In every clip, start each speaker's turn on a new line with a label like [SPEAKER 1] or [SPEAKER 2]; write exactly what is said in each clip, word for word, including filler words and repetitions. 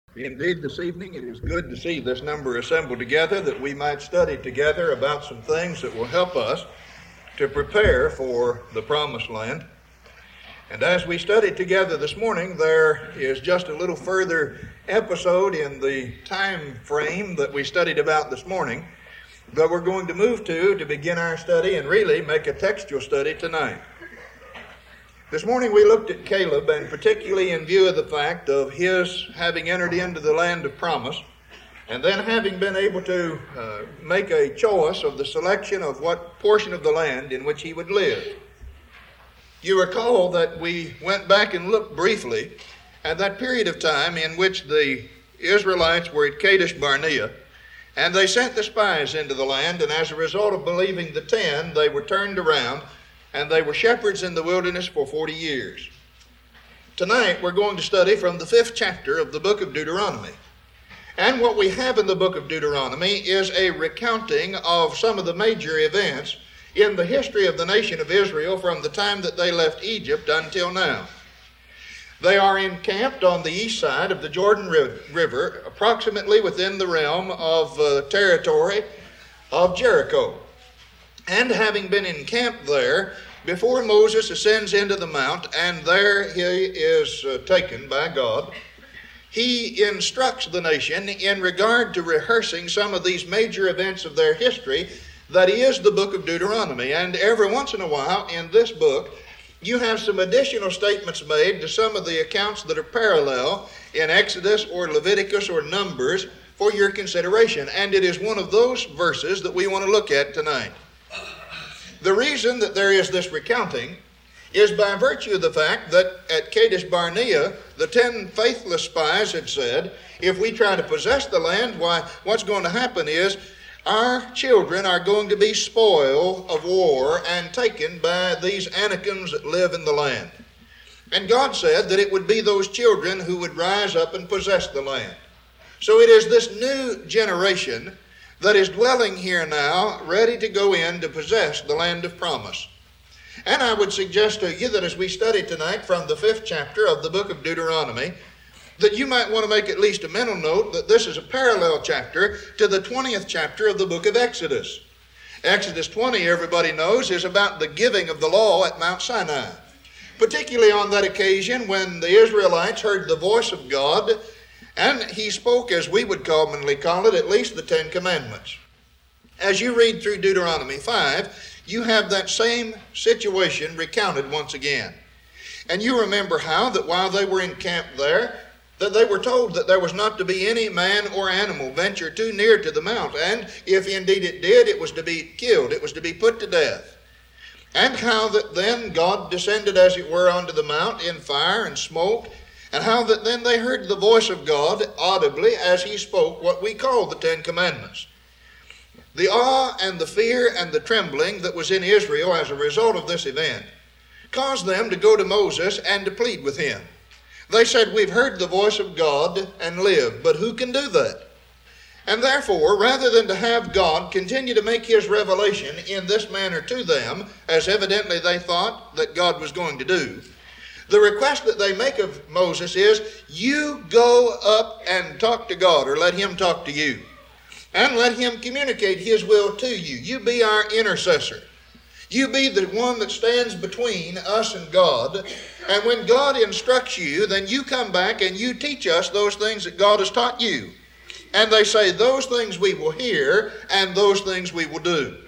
[SPEAKER 1] Indeed, this evening it is good to see this number assembled together that we might study together about some things that will help us to prepare for the promised land. And as we study together this morning, there is just a little further episode in the time frame that we studied about this morning that we're going to move to to begin our study and really make a textual study tonight. This morning we looked at Caleb, and particularly in view of the fact of his having entered into the land of promise, and then having been able to uh, make a choice of the selection of what portion of the land in which he would live. You recall that we went back and looked briefly at that period of time in which the Israelites were at Kadesh Barnea, and they sent the spies into the land, and as a result of believing the ten, they were turned around and they were shepherds in the wilderness for forty years. Tonight we're going to study from the fifth chapter of the book of Deuteronomy. And what we have in the book of Deuteronomy is a recounting of some of the major events in the history of the nation of Israel from the time that they left Egypt until now. They are encamped on the east side of the Jordan River, approximately within the realm of uh, territory of Jericho. And having been encamped there, before Moses ascends into the mount, and there he is uh, taken by God, he instructs the nation in regard to rehearsing some of these major events of their history. That is the book of Deuteronomy. And every once in a while in this book, you have some additional statements made to some of the accounts that are parallel in Exodus or Leviticus or Numbers for your consideration. And it is one of those verses that we want to look at tonight. The reason that there is this recounting is by virtue of the fact that at Kadesh Barnea, the ten faithless spies had said, if we try to possess the land, why, what's going to happen is our children are going to be spoil of war and taken by these Anakims that live in the land. And God said that it would be those children who would rise up and possess the land. So it is this new generation that is dwelling here now, ready to go in to possess the land of promise. And I would suggest to you that as we study tonight from the fifth chapter of the book of Deuteronomy, that you might want to make at least a mental note that this is a parallel chapter to the twentieth chapter of the book of Exodus. Exodus twenty, everybody knows, is about the giving of the law at Mount Sinai, particularly on that occasion when the Israelites heard the voice of God, and he spoke, as we would commonly call it, at least the Ten Commandments. As you read through Deuteronomy five, you have that same situation recounted once again. And you remember how that while they were encamped there, that they were told that there was not to be any man or animal venture too near to the mount, and if indeed it did, it was to be killed, it was to be put to death. And how that then God descended, as it were, onto the mount in fire and smoke, and how that then they heard the voice of God audibly as he spoke what we call the Ten Commandments. The awe and the fear and the trembling that was in Israel as a result of this event caused them to go to Moses and to plead with him. They said, we've heard the voice of God and lived, but who can do that? And therefore, rather than to have God continue to make his revelation in this manner to them, as evidently they thought that God was going to do, the request that they make of Moses is, you go up and talk to God, or let him talk to you, and let him communicate his will to you. You be our intercessor. You be the one that stands between us and God. And when God instructs you, then you come back and you teach us those things that God has taught you. And they say, those things we will hear, and those things we will do.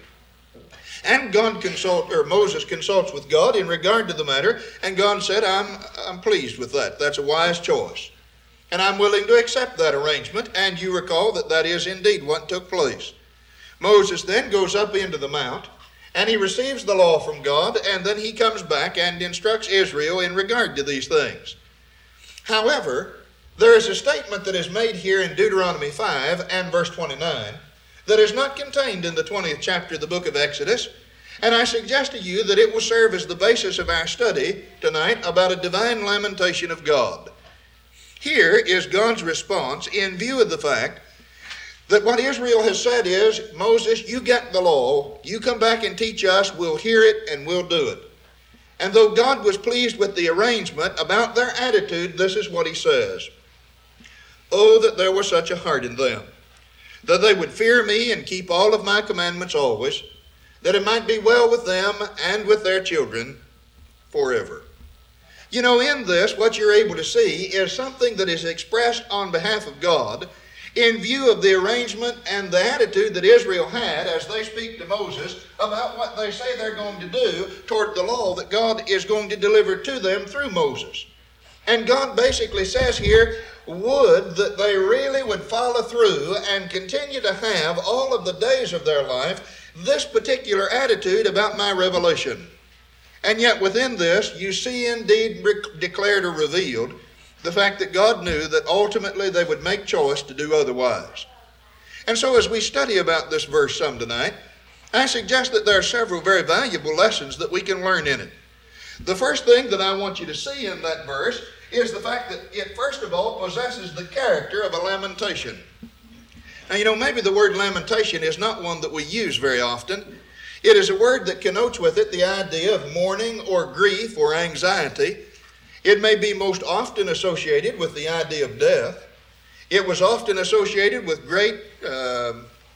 [SPEAKER 1] And God consult, or Moses consults with God in regard to the matter, and God said, I'm, I'm pleased with that. That's a wise choice. And I'm willing to accept that arrangement, and you recall that that is indeed what took place. Moses then goes up into the mount, and he receives the law from God, and then he comes back and instructs Israel in regard to these things. However, there is a statement that is made here in Deuteronomy five and verse twenty-nine that is not contained in the twentieth chapter of the book of Exodus, and I suggest to you that it will serve as the basis of our study tonight about a divine lamentation of God. Here is God's response in view of the fact that what Israel has said is, Moses, you get the law, you come back and teach us, we'll hear it and we'll do it. And though God was pleased with the arrangement, about their attitude, this is what he says. Oh, that there were such a heart in them, that they would fear me and keep all of my commandments always, that it might be well with them and with their children forever. You know, in this, what you're able to see is something that is expressed on behalf of God in view of the arrangement and the attitude that Israel had as they speak to Moses about what they say they're going to do toward the law that God is going to deliver to them through Moses. And God basically says here, would that they really would follow through and continue to have all of the days of their life this particular attitude about my revelation. And yet within this, you see indeed declared or revealed the fact that God knew that ultimately they would make choice to do otherwise. And so as we study about this verse some tonight, I suggest that there are several very valuable lessons that we can learn in it. The first thing that I want you to see in that verse is the fact that it first of all possesses the character of a lamentation. Now, you know, maybe the word lamentation is not one that we use very often. It is a word that connotes with it the idea of mourning or grief or anxiety. It may be most often associated with the idea of death. It was often associated with great uh,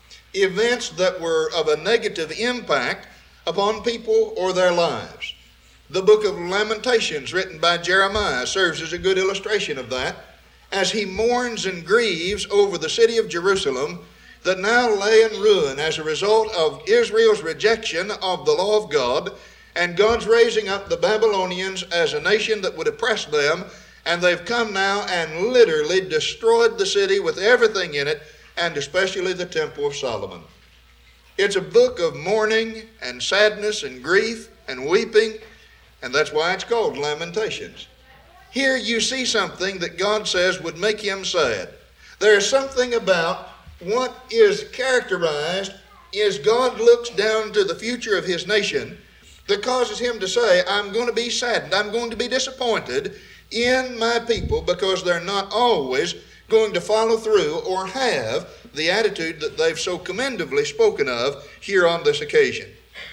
[SPEAKER 1] events that were of a negative impact upon people or their lives. The book of Lamentations, written by Jeremiah, serves as a good illustration of that, as he mourns and grieves over the city of Jerusalem that now lay in ruin as a result of Israel's rejection of the law of God and God's raising up the Babylonians as a nation that would oppress them, and they've come now and literally destroyed the city with everything in it, and especially the Temple of Solomon. It's a book of mourning and sadness and grief and weeping, and that's why it's called Lamentations. Here you see something that God says would make him sad. There's something about what is characterized as God looks down to the future of his nation that causes him to say, I'm going to be saddened, I'm going to be disappointed in my people because they're not always going to follow through or have the attitude that they've so commendably spoken of here on this occasion.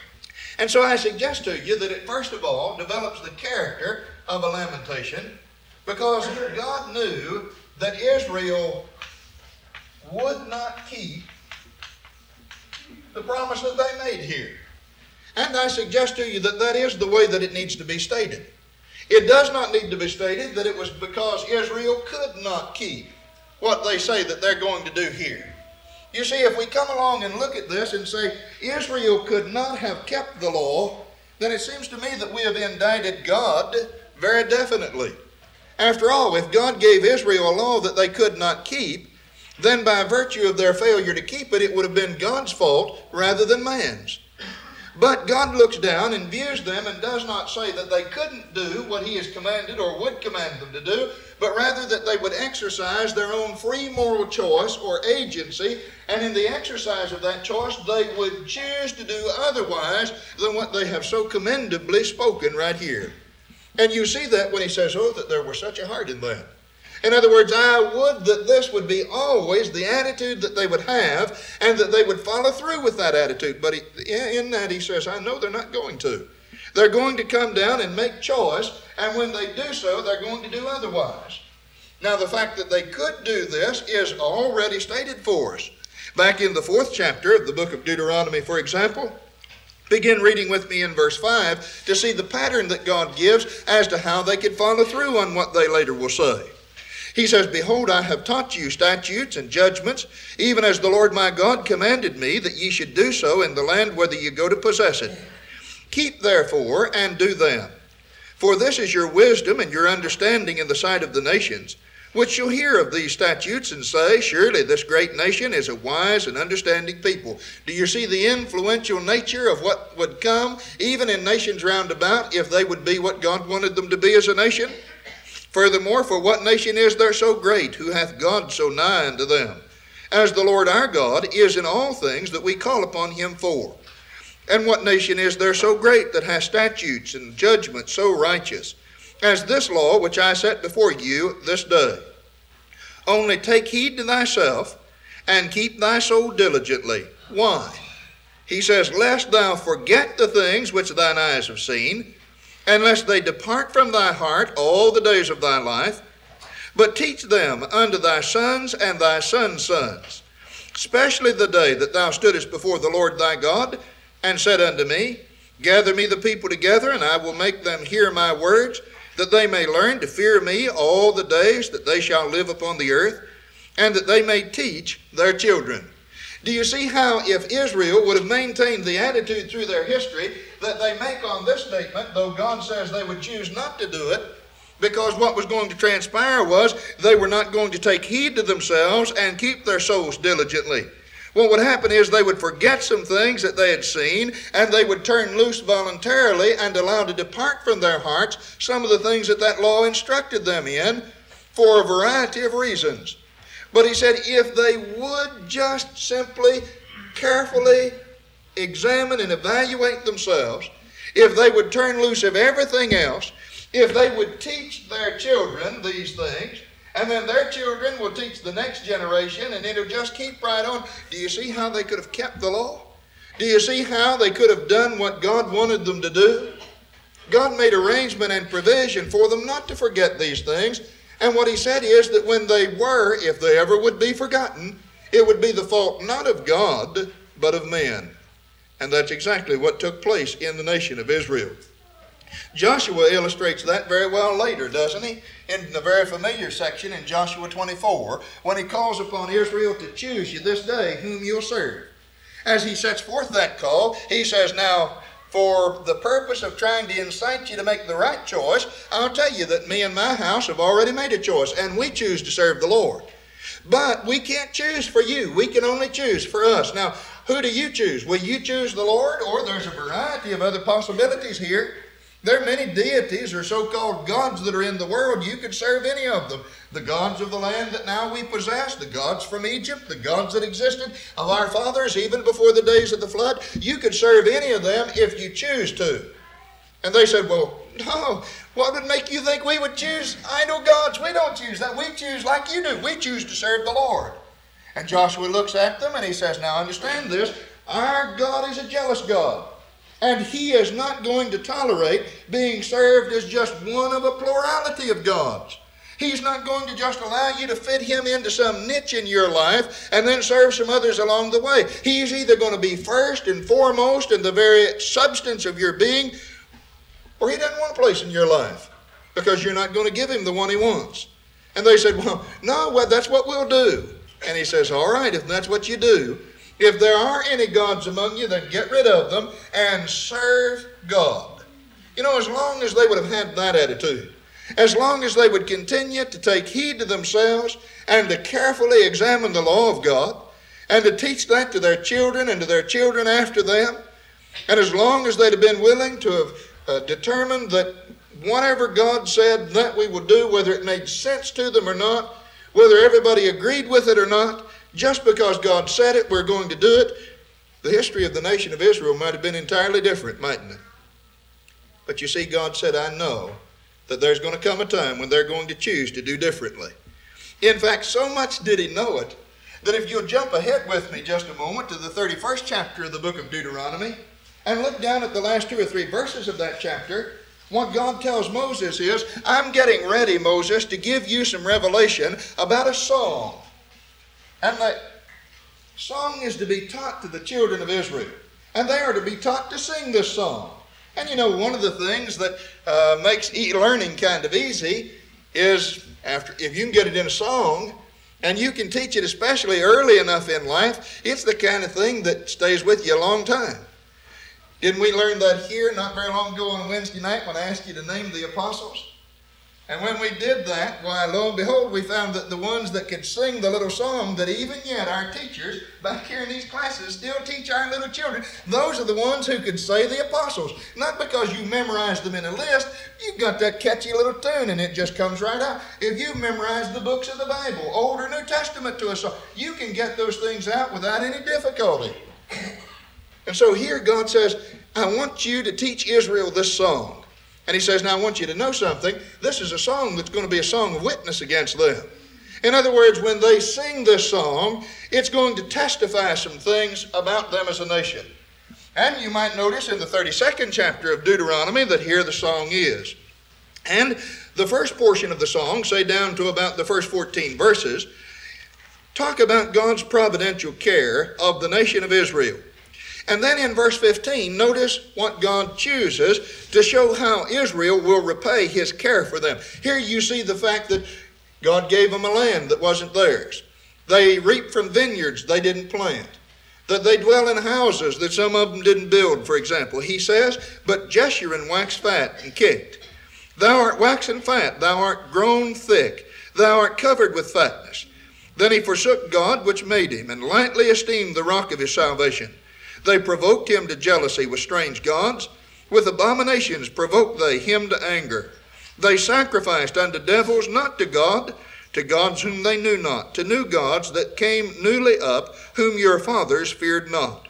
[SPEAKER 1] And so I suggest to you that it first of all develops the character of a lamentation because God knew that Israel would not keep the promise that they made here. And I suggest to you that that is the way that it needs to be stated. It does not need to be stated that it was because Israel could not keep what they say that they're going to do here. You see, if we come along and look at this and say Israel could not have kept the law, then it seems to me that we have indicted God very definitely. After all, if God gave Israel a law that they could not keep, then by virtue of their failure to keep it, it would have been God's fault rather than man's. But God looks down and views them and does not say that they couldn't do what he has commanded or would command them to do, but rather that they would exercise their own free moral choice or agency, and in the exercise of that choice, they would choose to do otherwise than what they have so commendably spoken right here. And you see that when he says, oh, that there was such a heart in them. In other words, I would that this would be always the attitude that they would have and that they would follow through with that attitude. But he, in that he says, I know they're not going to. They're going to come down and make choice, and when they do so, they're going to do otherwise. Now, the fact that they could do this is already stated for us. Back in the fourth chapter of the book of Deuteronomy, for example, begin reading with me in verse five to see the pattern that God gives as to how they could follow through on what they later will say. He says, Behold, I have taught you statutes and judgments, even as the Lord my God commanded me, that ye should do so in the land whither ye go to possess it. Keep therefore and do them. For this is your wisdom and your understanding in the sight of the nations, which shall hear of these statutes and say, Surely this great nation is a wise and understanding people. Do you see the influential nature of what would come, even in nations round about, if they would be what God wanted them to be as a nation? Furthermore, for what nation is there so great, who hath God so nigh unto them, as the Lord our God is in all things that we call upon him for? And what nation is there so great that hath statutes and judgments so righteous, as this law which I set before you this day? Only take heed to thyself, and keep thy soul diligently. Why? He says, Lest thou forget the things which thine eyes have seen, and lest they depart from thy heart all the days of thy life, But teach them unto thy sons and thy sons' sons, especially the day that thou stoodest before the Lord thy God, and said unto me, Gather me the people together, and I will make them hear my words, that they may learn to fear me all the days that they shall live upon the earth, and that they may teach their children. Do you see how if Israel would have maintained the attitude through their history that they make on this statement, though God says they would choose not to do it, because what was going to transpire was they were not going to take heed to themselves and keep their souls diligently. What would happen is they would forget some things that they had seen, and they would turn loose voluntarily and allow to depart from their hearts some of the things that that law instructed them in for a variety of reasons. But he said if they would just simply, carefully examine and evaluate themselves, if they would turn loose of everything else, if they would teach their children these things, and then their children will teach the next generation, and it'll just keep right on. Do you see how they could have kept the law? Do you see how they could have done what God wanted them to do? God made arrangement and provision for them not to forget these things. And what he said is that when they were, if they ever would be forgotten, it would be the fault not of God, but of men. And that's exactly what took place in the nation of Israel. Joshua illustrates that very well later, doesn't he? In the very familiar section in Joshua twenty-four, when he calls upon Israel to choose you this day whom you'll serve. As he sets forth that call, he says, now, for the purpose of trying to incite you to make the right choice, I'll tell you that me and my house have already made a choice, and we choose to serve the Lord. But we can't choose for you. We can only choose for us. Now, who do you choose? Will you choose the Lord, or there's a variety of other possibilities here? There are many deities or so-called gods that are in the world. You could serve any of them. The gods of the land that now we possess, the gods from Egypt, the gods that existed of our fathers even before the days of the flood. You could serve any of them if you choose to. And they said, well, no, what would make you think we would choose idol gods? We don't choose that. We choose like you do. We choose to serve the Lord. And Joshua looks at them and he says, now understand this. Our God is a jealous God. And he is not going to tolerate being served as just one of a plurality of gods. He's not going to just allow you to fit him into some niche in your life and then serve some others along the way. He's either going to be first and foremost in the very substance of your being, or he doesn't want a place in your life because you're not going to give him the one he wants. And they said, well, no, well, that's what we'll do. And he says, all right, if that's what you do, if there are any gods among you, then get rid of them and serve God. You know, as long as they would have had that attitude, as long as they would continue to take heed to themselves and to carefully examine the law of God and to teach that to their children and to their children after them, and as long as they'd have been willing to have uh, determined that whatever God said, that we would do, whether it made sense to them or not, whether everybody agreed with it or not, just because God said it, we're going to do it, the history of the nation of Israel might have been entirely different, mightn't it? But you see, God said, I know that there's going to come a time when they're going to choose to do differently. In fact, so much did he know it, that if you'll jump ahead with me just a moment to the thirty-first chapter of the book of Deuteronomy, and look down at the last two or three verses of that chapter, what God tells Moses is, I'm getting ready, Moses, to give you some revelation about a song. And the song is to be taught to the children of Israel. And they are to be taught to sing this song. And you know, one of the things that uh, makes e-learning kind of easy is after if you can get it in a song, and you can teach it especially early enough in life, it's the kind of thing that stays with you a long time. Didn't we learn that here not very long ago on Wednesday night when I asked you to name the apostles? And when we did that, why, lo and behold, we found that the ones that could sing the little song that even yet our teachers back here in these classes still teach our little children, those are the ones who could say the apostles. Not because you memorized them in a list, you've got that catchy little tune and it just comes right out. If you memorized the books of the Bible, Old or New Testament to a song, you can get those things out without any difficulty. And so here God says, I want you to teach Israel this song. And he says, now I want you to know something. This is a song that's going to be a song of witness against them. In other words, when they sing this song, it's going to testify some things about them as a nation. And you might notice in the thirty-second chapter of Deuteronomy that here the song is. And The first portion of the song, say down to about the first fourteen verses, talk about God's providential care of the nation of Israel. And then in verse fifteen, notice what God chooses to show how Israel will repay his care for them. Here you see the fact that God gave them a land that wasn't theirs. They reap from vineyards they didn't plant. That they dwell in houses that some of them didn't build, for example. He says, but Jeshurun waxed fat and kicked. Thou art waxen fat, thou art grown thick, thou art covered with fatness. Then he forsook God which made him, and lightly esteemed the rock of his salvation. They provoked him to jealousy with strange gods. With abominations provoked they him to anger. They sacrificed unto devils, not to God, to gods whom they knew not, to new gods that came newly up, whom your fathers feared not.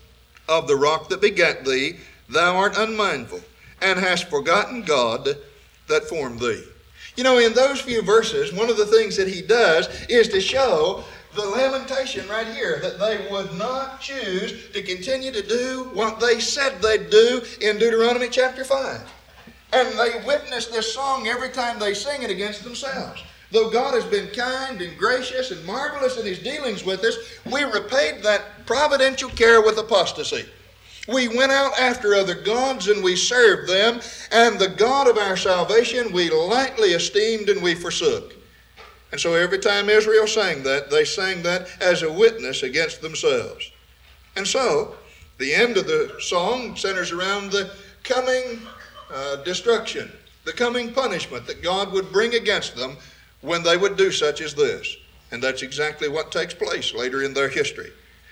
[SPEAKER 1] Of the rock that begat thee, thou art unmindful, and hast forgotten God that formed thee. You know, in those few verses, one of the things that he does is to show the lamentation right here, that they would not choose to continue to do what they said they'd do in Deuteronomy chapter five. And they witness this song every time they sing it against themselves. Though God has been kind and gracious and marvelous in his dealings with us, we repaid that providential care with apostasy. We went out after other gods and we served them, and the God of our salvation we lightly esteemed and we forsook. And so every time Israel sang that, they sang that as a witness against themselves. And so the end of the song centers around the coming uh, destruction, the coming punishment that God would bring against them when they would do such as this. And that's exactly what takes place later in their history.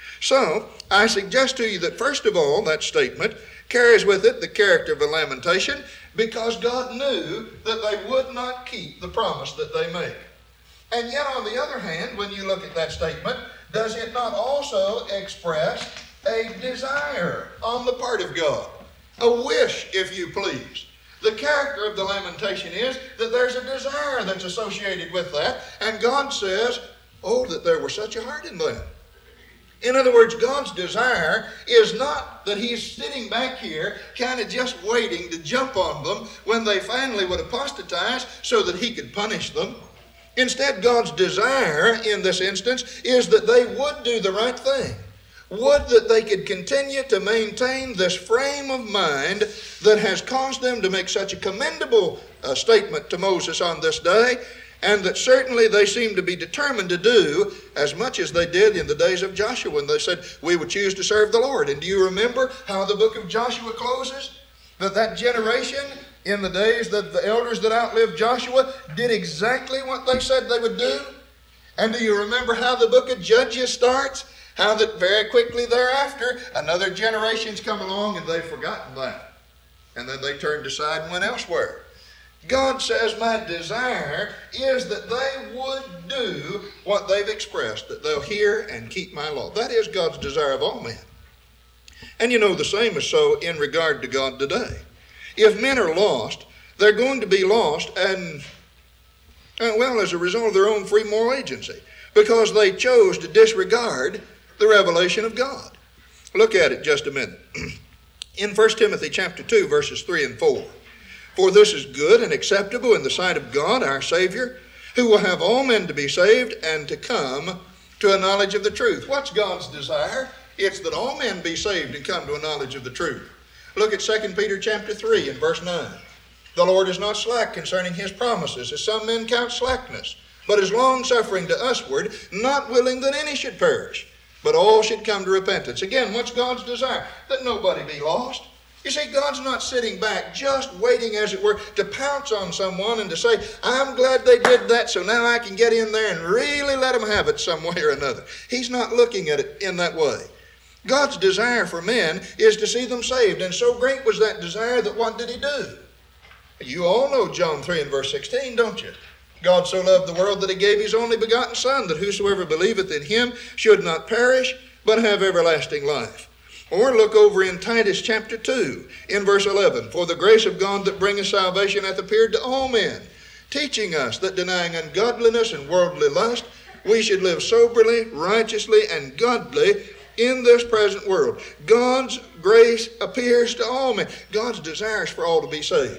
[SPEAKER 1] So, I suggest to you that first of all, that statement carries with it the character of a lamentation, because God knew that they would not keep the promise that they made. And yet, on the other hand, when you look at that statement, does it not also express a desire on the part of God? A wish, if you please. The character of the lamentation is that there's a desire that's associated with that, and God says, oh, that there were such a heart in them. In other words, God's desire is not that he's sitting back here kind of just waiting to jump on them when they finally would apostatize so that he could punish them. Instead, God's desire in this instance is that they would do the right thing. Would that they could continue to maintain this frame of mind that has caused them to make such a commendable uh, statement to Moses on this day, and that certainly they seem to be determined to do as much as they did in the days of Joshua when they said, we would choose to serve the Lord. And do you remember how the book of Joshua closes? That that generation in the days that the elders that outlived Joshua did exactly what they said they would do? And do you remember how the book of Judges starts? How that very quickly thereafter, another generation's come along and they've forgotten that. And then they turned aside and went elsewhere. God says, my desire is that they would do what they've expressed, that they'll hear and keep my law. That is God's desire of all men. And you know, the same is so in regard to God today. If men are lost, they're going to be lost, and, uh, well, as a result of their own free moral agency, because they chose to disregard the revelation of God. Look at it just a minute. In First Timothy chapter two, verses three and four. For this is good and acceptable in the sight of God, our Savior, who will have all men to be saved and to come to a knowledge of the truth. What's God's desire? It's that all men be saved and come to a knowledge of the truth. Look at Second Peter chapter three and verse nine. The Lord is not slack concerning his promises, as some men count slackness, but is long-suffering to usward, not willing that any should perish, but all should come to repentance. Again, what's God's desire? That nobody be lost. You see, God's not sitting back just waiting, as it were, to pounce on someone and to say, I'm glad they did that, so now I can get in there and really let them have it some way or another. He's not looking at it in that way. God's desire for men is to see them saved, and so great was that desire that what did he do? You all know John three and verse sixteen, don't you? God so loved the world that he gave his only begotten Son, that whosoever believeth in him should not perish, but have everlasting life. Or look over in Titus chapter two, in verse eleven. For the grace of God that bringeth salvation hath appeared to all men, teaching us that denying ungodliness and worldly lust, we should live soberly, righteously, and godly in this present world. God's grace appears to all men. God's desire is for all to be saved.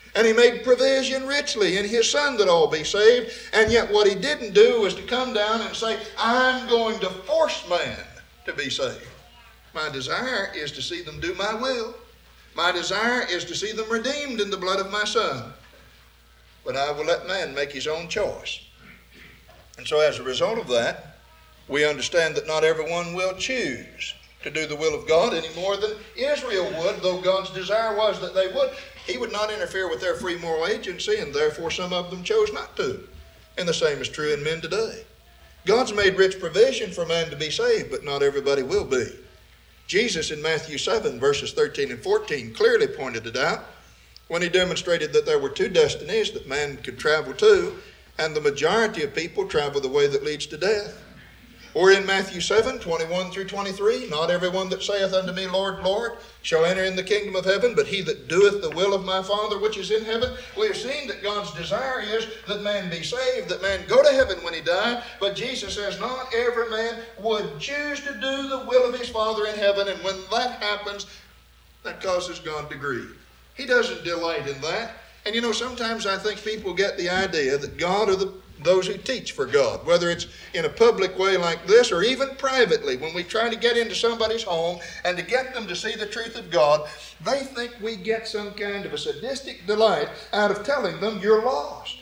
[SPEAKER 1] And he made provision richly in his Son that all be saved. And yet what he didn't do was to come down and say, I'm going to force man to be saved. My desire is to see them do my will. My desire is to see them redeemed in the blood of my Son. But I will let man make his own choice. And so as a result of that, we understand that not everyone will choose to do the will of God any more than Israel would, though God's desire was that they would. He would not interfere with their free moral agency, and therefore some of them chose not to. And the same is true in men today. God's made rich provision for man to be saved, but not everybody will be. Jesus in Matthew seven, verses thirteen and fourteen, clearly pointed it out when he demonstrated that there were two destinies that man could travel to, and the majority of people travel the way that leads to death. Or in Matthew seven, twenty-one through twenty-three, not everyone that saith unto me, Lord, Lord, shall enter in the kingdom of heaven, but he that doeth the will of my Father which is in heaven. We have seen that God's desire is that man be saved, that man go to heaven when he died. But Jesus says not every man would choose to do the will of his Father in heaven. And when that happens, that causes God to grieve. He doesn't delight in that. And you know, sometimes I think people get the idea that God or the those who teach for God, whether it's in a public way like this or even privately, when we try to get into somebody's home and to get them to see the truth of God, they think we get some kind of a sadistic delight out of telling them you're lost.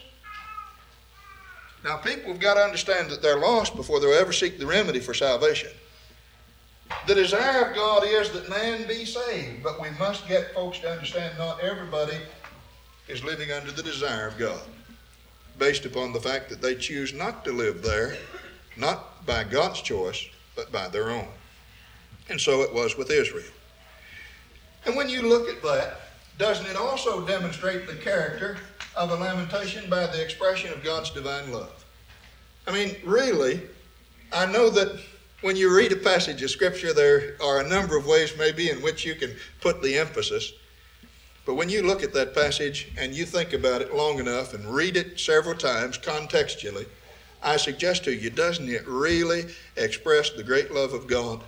[SPEAKER 1] Now, people have got to understand that they're lost before they'll ever seek the remedy for salvation. The desire of God is that man be saved, but we must get folks to understand not everybody is living under the desire of God, based upon the fact that they choose not to live there, not by God's choice, but by their own. And so it was with Israel. And when you look at that, doesn't it also demonstrate the character of a lamentation by the expression of God's divine love? I mean, really, I know that when you read a passage of Scripture, there are a number of ways maybe in which you can put the emphasis. But when you look at that passage and you think about it long enough and read it several times contextually, I suggest to you, doesn't it really express the great love of God?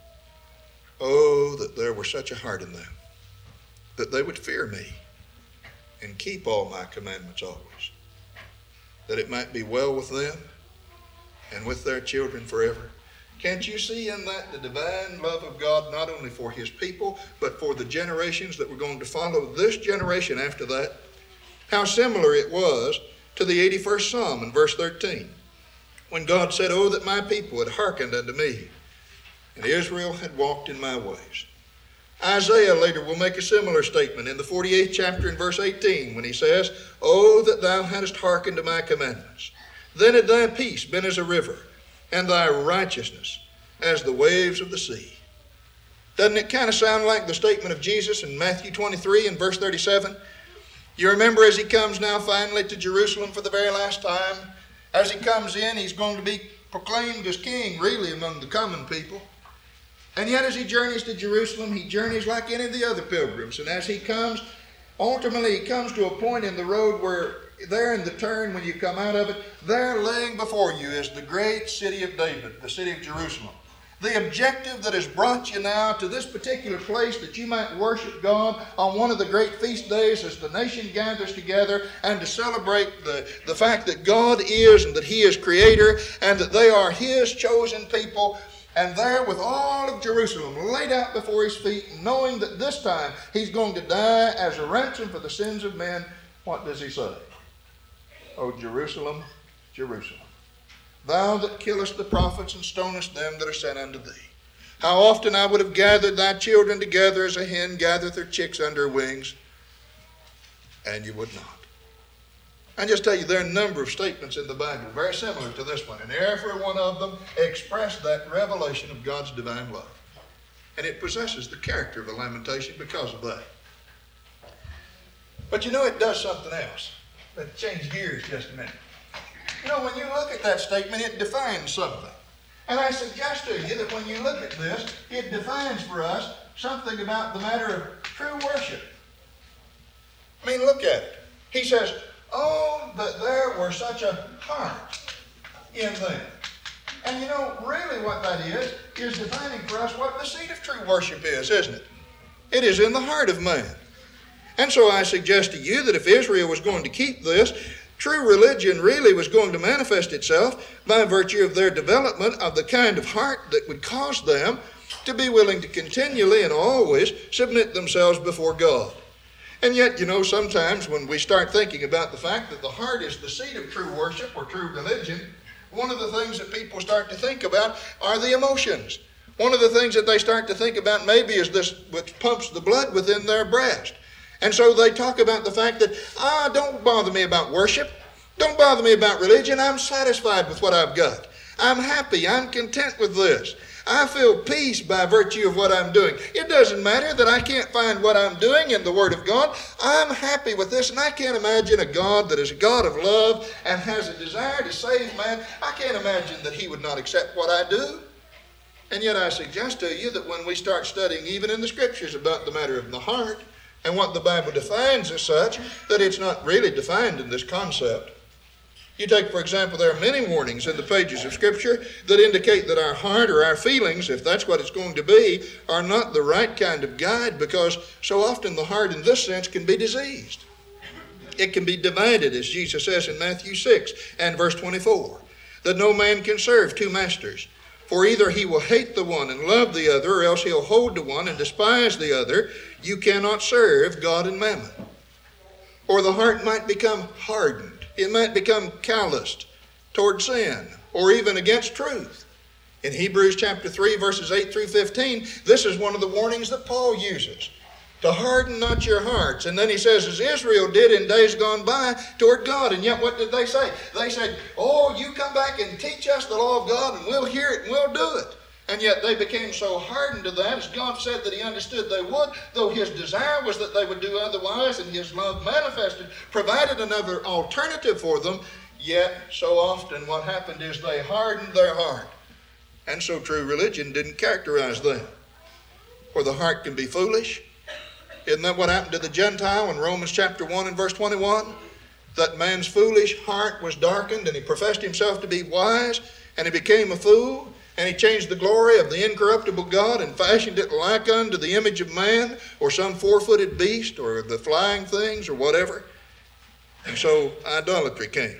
[SPEAKER 1] Oh, that there were such a heart in them, that they would fear me and keep all my commandments always, that it might be well with them and with their children forever. Can't you see in that the divine love of God, not only for his people, but for the generations that were going to follow this generation after that? How similar it was to the eighty-first Psalm in verse thirteen, when God said, Oh, that my people had hearkened unto me, and Israel had walked in my ways. Isaiah later will make a similar statement in the forty-eighth chapter in verse eighteen, when he says, Oh, that thou hadst hearkened to my commandments. Then had thy peace been as a river, and thy righteousness as the waves of the sea. Doesn't it kind of sound like the statement of Jesus in Matthew twenty-three and verse thirty-seven? You remember as he comes now finally to Jerusalem for the very last time, as he comes in, he's going to be proclaimed as king really among the common people. And yet as he journeys to Jerusalem, he journeys like any of the other pilgrims. And as he comes, ultimately he comes to a point in the road where there in the turn, when you come out of it, there laying before you is the great city of David, the city of Jerusalem. The objective that has brought you now to this particular place that you might worship God on one of the great feast days as the nation gathers together and to celebrate the, the fact that God is and that he is creator and that they are his chosen people. And there with all of Jerusalem laid out before his feet, knowing that this time he's going to die as a ransom for the sins of men, what does he say? O Jerusalem, Jerusalem, thou that killest the prophets and stonest them that are sent unto thee. How often I would have gathered thy children together as a hen gathereth her chicks under her wings, and you would not. I just tell you, there are a number of statements in the Bible very similar to this one, and every one of them express that revelation of God's divine love. And it possesses the character of a lamentation because of that. But you know, it does something else. Let's change gears just a minute. You know, when you look at that statement, it defines something. And I suggest to you that when you look at this, it defines for us something about the matter of true worship. I mean, look at it. He says, oh, that there were such a heart in them. And you know, really what that is, is defining for us what the seat of true worship is, isn't it? It is in the heart of man. And so I suggest to you that if Israel was going to keep this, true religion really was going to manifest itself by virtue of their development of the kind of heart that would cause them to be willing to continually and always submit themselves before God. And yet, you know, sometimes when we start thinking about the fact that the heart is the seat of true worship or true religion, one of the things that people start to think about are the emotions. One of the things that they start to think about maybe is this which pumps the blood within their breast. And so they talk about the fact that, ah, don't bother me about worship. Don't bother me about religion. I'm satisfied with what I've got. I'm happy. I'm content with this. I feel peace by virtue of what I'm doing. It doesn't matter that I can't find what I'm doing in the Word of God. I'm happy with this, and I can't imagine a God that is a God of love and has a desire to save man. I can't imagine that He would not accept what I do. And yet I suggest to you that when we start studying even in the Scriptures about the matter of the heart and what the Bible defines as such, that it's not really defined in this concept. You take, for example, there are many warnings in the pages of Scripture that indicate that our heart or our feelings, if that's what it's going to be, are not the right kind of guide, because so often the heart in this sense can be diseased. It can be divided, as Jesus says in Matthew six and verse twenty-four, that no man can serve two masters. For either he will hate the one and love the other, or else he'll hold to one and despise the other. You cannot serve God and mammon. Or the heart might become hardened. It might become calloused toward sin or even against truth. In Hebrews chapter three, verses eight through fifteen, this is one of the warnings that Paul uses. To harden not your hearts. And then he says, as Israel did in days gone by toward God. And yet what did they say? They said, oh, you come back and teach us the law of God and we'll hear it and we'll do it. And yet they became so hardened to that, as God said that He understood they would, though His desire was that they would do otherwise, and His love manifested, provided another alternative for them. Yet so often what happened is they hardened their heart. And so true religion didn't characterize them. For the heart can be foolish. Isn't that what happened to the Gentile in Romans chapter one and verse twenty-one? That man's foolish heart was darkened, and he professed himself to be wise, and he became a fool, and he changed the glory of the incorruptible God and fashioned it like unto the image of man, or some four-footed beast, or the flying things, or whatever. And so idolatry came.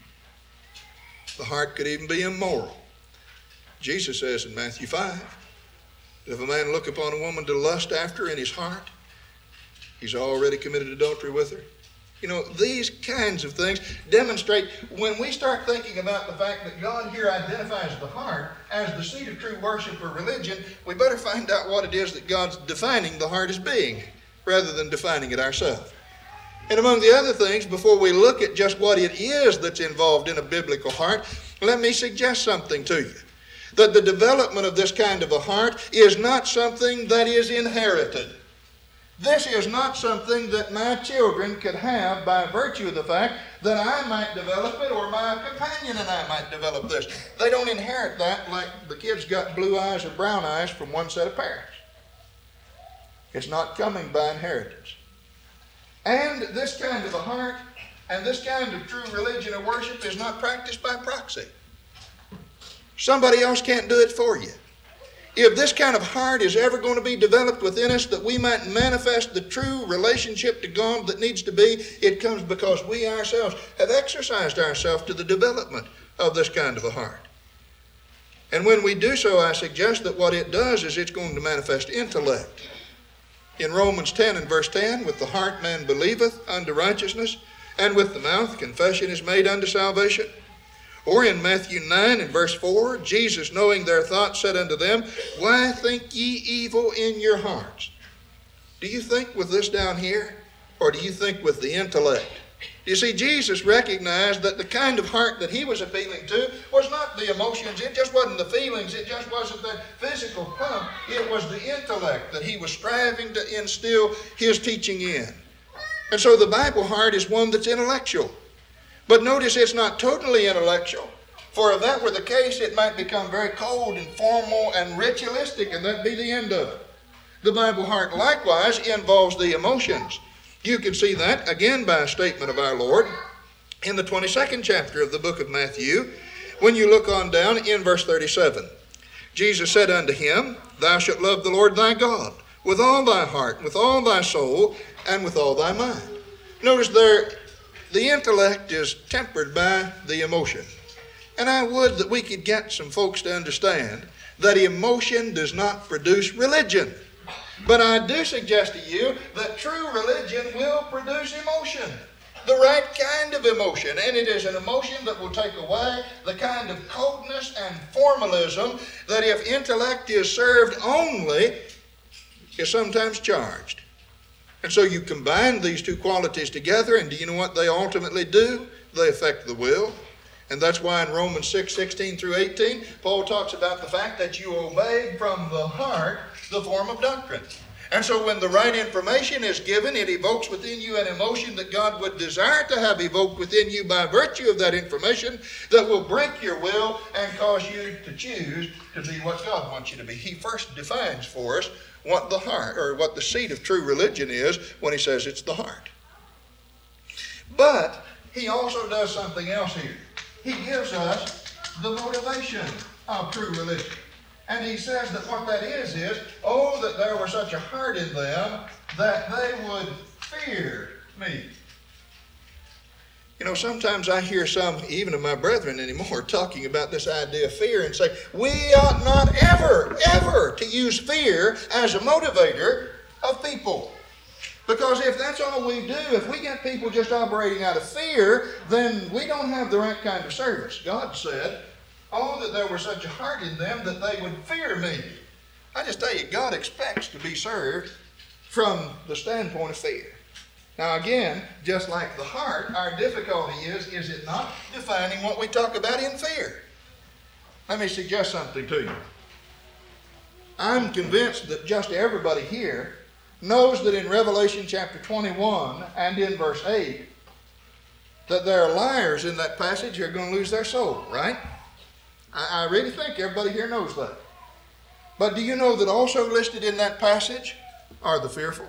[SPEAKER 1] The heart could even be immoral. Jesus says in Matthew five, that if a man look upon a woman to lust after in his heart, he's already committed adultery with her. You know, these kinds of things demonstrate when we start thinking about the fact that God here identifies the heart as the seat of true worship or religion, we better find out what it is that God's defining the heart as being, rather than defining it ourselves. And among the other things, before we look at just what it is that's involved in a biblical heart, let me suggest something to you. That the development of this kind of a heart is not something that is inherited. This is not something that my children could have by virtue of the fact that I might develop it or my companion and I might develop this. They don't inherit that like the kids got blue eyes or brown eyes from one set of parents. It's not coming by inheritance. And this kind of a heart and this kind of true religion or worship is not practiced by proxy. Somebody else can't do it for you. If this kind of heart is ever going to be developed within us that we might manifest the true relationship to God that needs to be, it comes because we ourselves have exercised ourselves to the development of this kind of a heart. And when we do so, I suggest that what it does is it's going to manifest intellect. In Romans ten and verse ten, with the heart man believeth unto righteousness, and with the mouth confession is made unto salvation. Or in Matthew nine and verse four, Jesus, knowing their thoughts, said unto them, why think ye evil in your hearts? Do you think with this down here, or do you think with the intellect? You see, Jesus recognized that the kind of heart that He was appealing to was not the emotions, it just wasn't the feelings, it just wasn't that physical pump, it was the intellect that He was striving to instill His teaching in. And so the Bible heart is one that's intellectual. But notice it's not totally intellectual, for if that were the case, it might become very cold and formal and ritualistic, and that'd be the end of it. The Bible heart likewise involves the emotions. You can see that again by a statement of our Lord in the twenty-second chapter of the book of Matthew, when you look on down in verse thirty-seven. Jesus said unto him, thou shalt love the Lord thy God with all thy heart, with all thy soul, and with all thy mind. Notice there, the intellect is tempered by the emotion. And I would that we could get some folks to understand that emotion does not produce religion. But I do suggest to you that true religion will produce emotion. The right kind of emotion. And it is an emotion that will take away the kind of coldness and formalism that, if intellect is served only, is sometimes charged. And so you combine these two qualities together, and do you know what they ultimately do? They affect the will. And that's why in Romans six, sixteen through eighteen, Paul talks about the fact that you obeyed from the heart the form of doctrine. And so when the right information is given, it evokes within you an emotion that God would desire to have evoked within you by virtue of that information that will break your will and cause you to choose to be what God wants you to be. He first defines for us what the heart, or what the seat of true religion is when he says it's the heart. But he also does something else here. He gives us the motivation of true religion. And he says that what that is is, oh, that there were such a heart in them that they would fear me. You know, sometimes I hear some, even of my brethren anymore, talking about this idea of fear and say, we ought not ever, ever to use fear as a motivator of people. Because if that's all we do, if we get people just operating out of fear, then we don't have the right kind of service. God said, oh, that there were such a heart in them that they would fear me. I just tell you, God expects to be served from the standpoint of fear. Now again, just like the heart, our difficulty is, is it not defining what we talk about in fear? Let me suggest something to you. I'm convinced that just everybody here knows that in Revelation chapter twenty-one and in verse eight, that there are liars in that passage who are going to lose their soul, right? I, I really think everybody here knows that. But do you know that also listed in that passage are the fearful?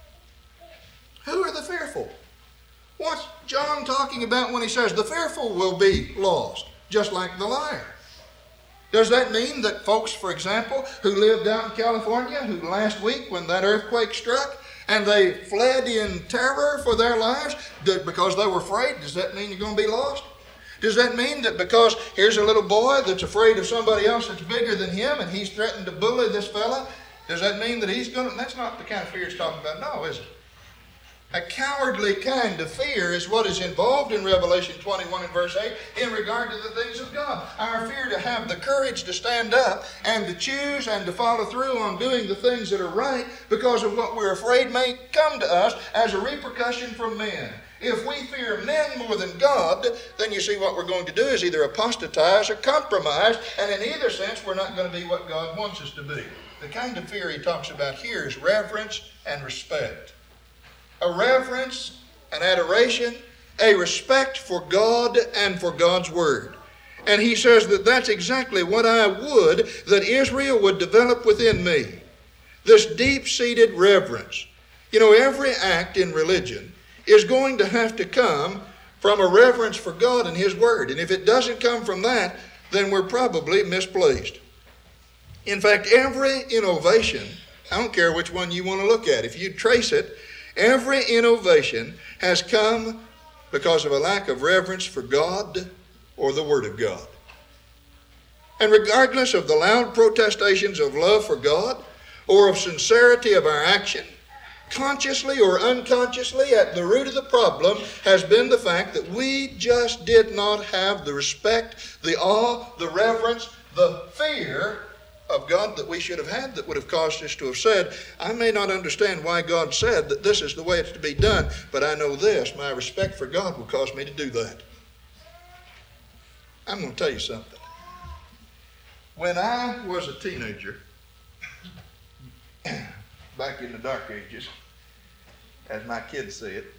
[SPEAKER 1] Who are the fearful? What's John talking about when he says the fearful will be lost, just like the liar? Does that mean that folks, for example, who lived out in California, who last week when that earthquake struck, and they fled in terror for their lives because they were afraid, does that mean you're going to be lost? Does that mean that because here's a little boy that's afraid of somebody else that's bigger than him and he's threatened to bully this fella, does that mean that he's going to... That's not the kind of fear it's talking about, no, is it? A cowardly kind of fear is what is involved in Revelation twenty-one and verse eight in regard to the things of God. Our fear to have the courage to stand up and to choose and to follow through on doing the things that are right because of what we're afraid may come to us as a repercussion from men. If we fear men more than God, then you see what we're going to do is either apostatize or compromise, and in either sense we're not going to be what God wants us to be. The kind of fear he talks about here is reverence and respect. A reverence, an adoration, a respect for God and for God's Word. And he says that that's exactly what I would that Israel would develop within me. This deep-seated reverence. You know, every act in religion is going to have to come from a reverence for God and His Word. And if it doesn't come from that, then we're probably misplaced. In fact, every innovation, I don't care which one you want to look at, if you trace it, every innovation has come because of a lack of reverence for God or the Word of God. And regardless of the loud protestations of love for God or of sincerity of our action, consciously or unconsciously, at the root of the problem has been the fact that we just did not have the respect, the awe, the reverence, the fear of God that we should have had that would have caused us to have said, I may not understand why God said that this is the way it's to be done, but I know this, my respect for God will cause me to do that. I'm going to tell you something. When I was a teenager, back in the dark ages, as my kids say it,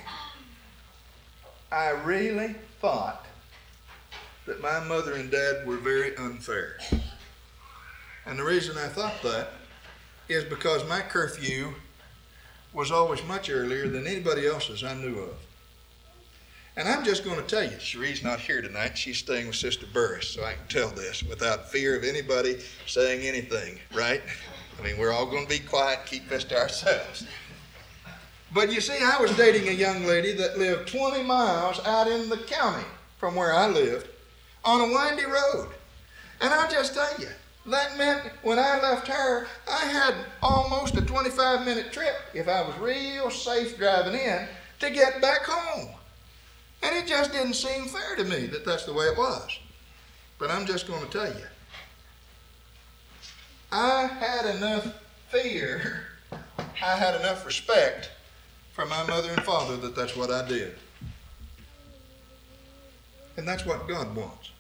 [SPEAKER 1] I really thought that my mother and dad were very unfair. And the reason I thought that is because my curfew was always much earlier than anybody else's I knew of. And I'm just going to tell you, Cherie's not here tonight. She's staying with Sister Burris, so I can tell this without fear of anybody saying anything, right? I mean, we're all going to be quiet, keep this to ourselves. But you see, I was dating a young lady that lived twenty miles out in the county from where I lived on a windy road. And I'll just tell you, that meant when I left her, I had almost a twenty-five minute trip, if I was real safe driving in, to get back home. And it just didn't seem fair to me that that's the way it was. But I'm just going to tell you, I had enough fear, I had enough respect for my mother and father that that's what I did. And that's what God wants.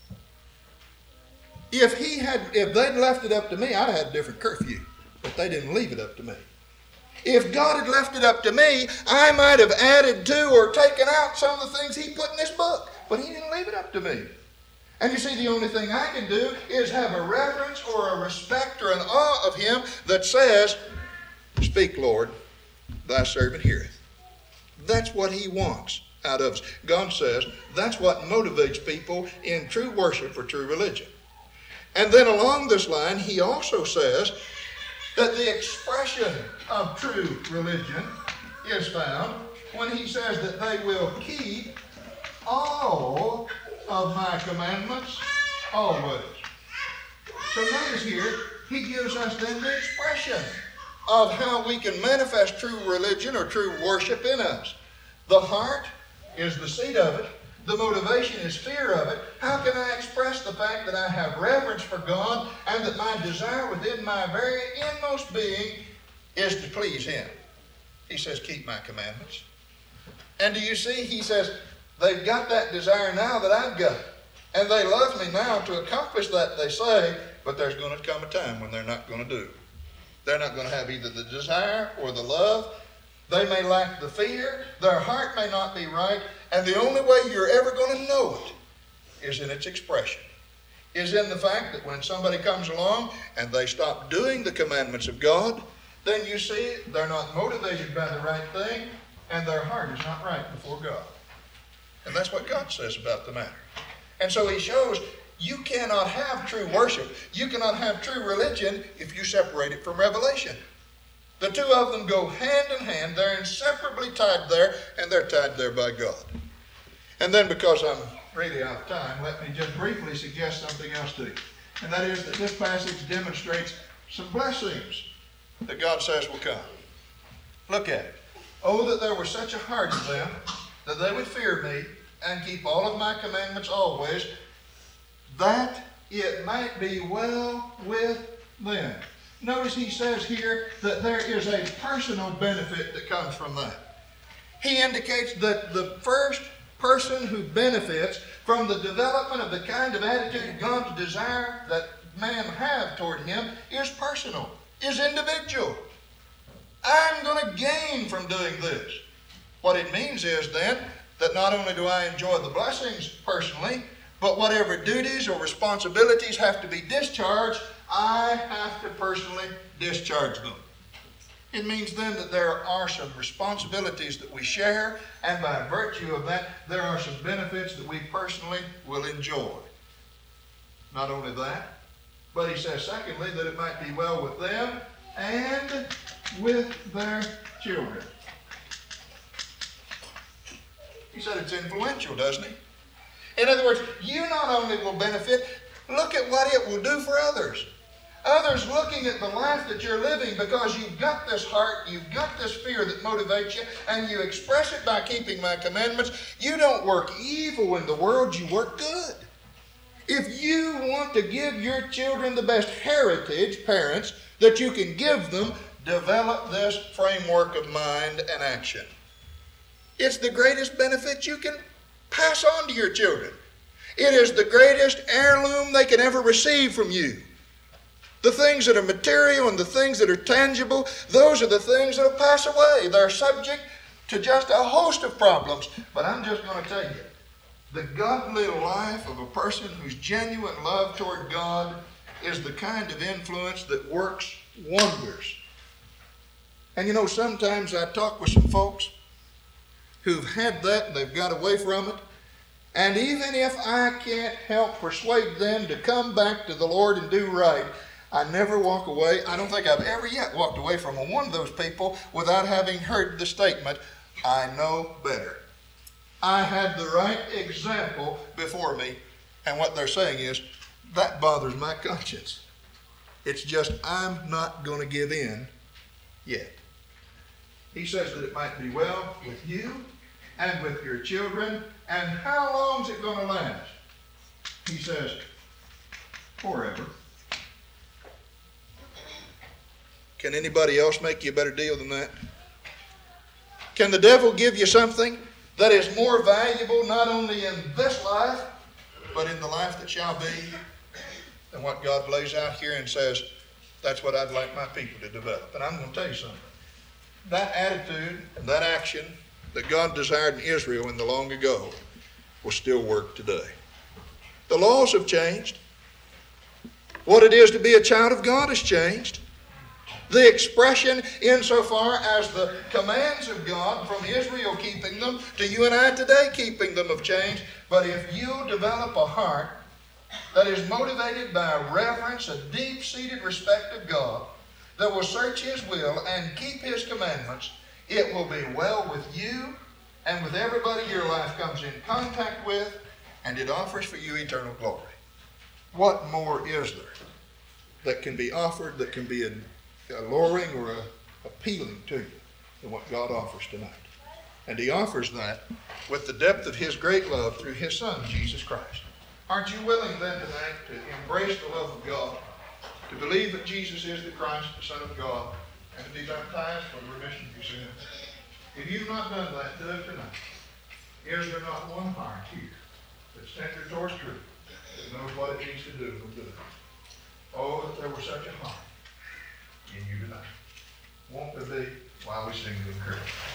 [SPEAKER 1] If he had, if they'd left it up to me, I'd have had a different curfew. But they didn't leave it up to me. If God had left it up to me, I might have added to or taken out some of the things he put in this book. But he didn't leave it up to me. And you see, the only thing I can do is have a reverence or a respect or an awe of him that says, "Speak, Lord, thy servant heareth." That's what he wants out of us. God says that's what motivates people in true worship or true religion. And then along this line, he also says that the expression of true religion is found when he says that they will keep all of my commandments always. So notice here, he gives us then the expression of how we can manifest true religion or true worship in us. The heart is the seat of it. The motivation is fear of it. How can I express the fact that I have reverence for God and that my desire within my very inmost being is to please him? He says, keep my commandments. And do you see, he says, they've got that desire now that I've got. And they love me now to accomplish that, they say, but there's going to come a time when they're not going to do. They're not going to have either the desire or the love. They may lack the fear. Their heart may not be right. And the only way you're ever going to know it is in its expression. Is in the fact that when somebody comes along and they stop doing the commandments of God, then you see they're not motivated by the right thing and their heart is not right before God. And that's what God says about the matter. And so he shows you cannot have true worship. You cannot have true religion if you separate it from revelation. The two of them go hand in hand. They're inseparably tied there, and they're tied there by God. And then, because I'm really out of time, let me just briefly suggest something else to you. And that is that this passage demonstrates some blessings that God says will come. Look at it. Oh, that there were such a heart in them, that they would fear me and keep all of my commandments always, that it might be well with them. Notice he says here that there is a personal benefit that comes from that. He indicates that the first person who benefits from the development of the kind of attitude God's desire that man have toward him is personal, is individual. I'm going to gain from doing this. What it means is then that not only do I enjoy the blessings personally, but whatever duties or responsibilities have to be discharged, I have to personally discharge them. It means then that there are some responsibilities that we share, and by virtue of that, there are some benefits that we personally will enjoy. Not only that, but he says, secondly, that it might be well with them and with their children. He said it's influential, doesn't he? In other words, you not only will benefit, look at what it will do for others. Others looking at the life that you're living because you've got this heart, you've got this fear that motivates you, and you express it by keeping my commandments. You don't work evil in the world, you work good. If you want to give your children the best heritage, parents, that you can give them, develop this framework of mind and action. It's the greatest benefit you can pass on to your children. It is the greatest heirloom they can ever receive from you. The things that are material and the things that are tangible, those are the things that will pass away. They're subject to just a host of problems. But I'm just going to tell you, the godly life of a person whose genuine love toward God is the kind of influence that works wonders. And you know, sometimes I talk with some folks who've had that and they've got away from it. And even if I can't help persuade them to come back to the Lord and do right, I never walk away. I don't think I've ever yet walked away from one of those people without having heard the statement, I know better. I had the right example before me, and what they're saying is, that bothers my conscience. It's just, I'm not going to give in yet. He says that it might be well with you and with your children, and how long is it going to last? He says, forever. Can anybody else make you a better deal than that? Can the devil give you something that is more valuable not only in this life, but in the life that shall be, than what God lays out here and says, that's what I'd like my people to develop? And I'm going to tell you something. That attitude and that action that God desired in Israel in the long ago will still work today. The laws have changed. What it is to be a child of God has changed. The expression insofar as the commands of God from Israel keeping them to you and I today keeping them have changed. But if you develop a heart that is motivated by a reverence, a deep-seated respect of God, that will search His will and keep His commandments, it will be well with you and with everybody your life comes in contact with, and it offers for you eternal glory. What more is there that can be offered, that can be alluring or appealing to you than what God offers tonight? And He offers that with the depth of His great love through His Son, Jesus Christ. Aren't you willing then tonight to embrace the love of God, to believe that Jesus is the Christ, the Son of God, and to be baptized for the remission of your sins? If you've not done that, do it tonight. Is there not one heart here that's tender towards truth, that knows what it needs to do and do it? Oh, that there were such a heart in you tonight. Won't there be while we sing the encouragement?